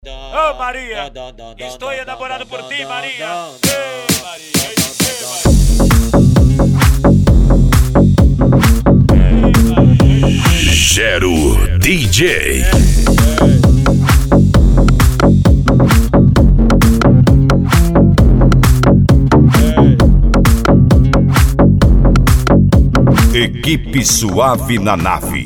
Ô Maria, estou enamorado por ti, Maria. Ei, Maria, Gero DJ. Equipe Suave na nave.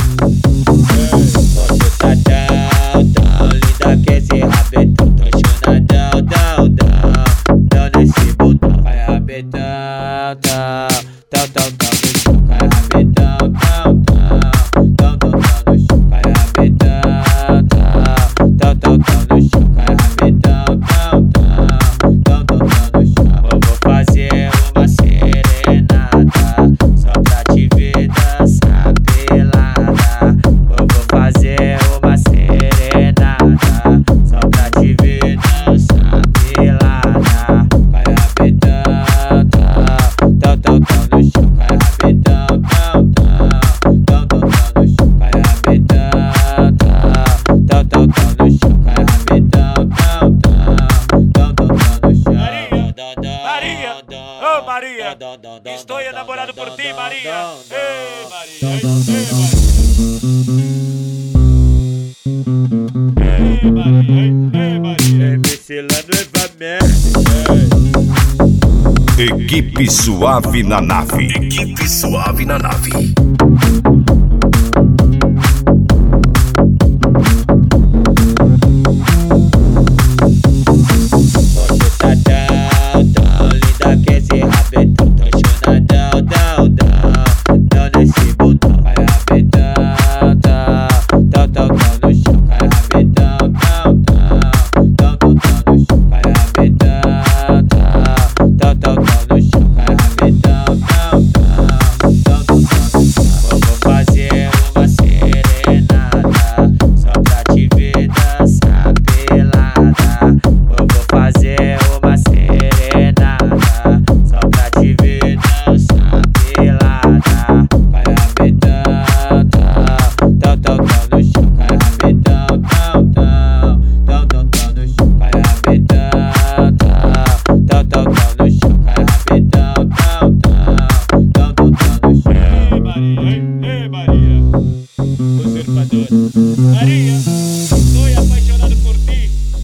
Tá tão linda que esse rabetão. Tô chonadão, dão nesse botão. Vai rabetão, tão no chão. Vai rabetão, tão no chão. Vai rabetão, tão no chão. Vai rabetão, tão no chão. Eu vou fazer uma serenata só pra te ver dançar pelada. Eu vou fazer uma serenata só pra te ver dançar pelada. Vai rabetão, tão no chão. Vai rabetão, tão no chão. Vai rabetão, tão no chão. Vai rabetão, tão no chão. Maria, ô Maria, estou enamorado por ti, Maria. Ei, Maria, ei, Maria. MC lá no Evamé. Equipe Suave na nave. Equipe Suave na nave.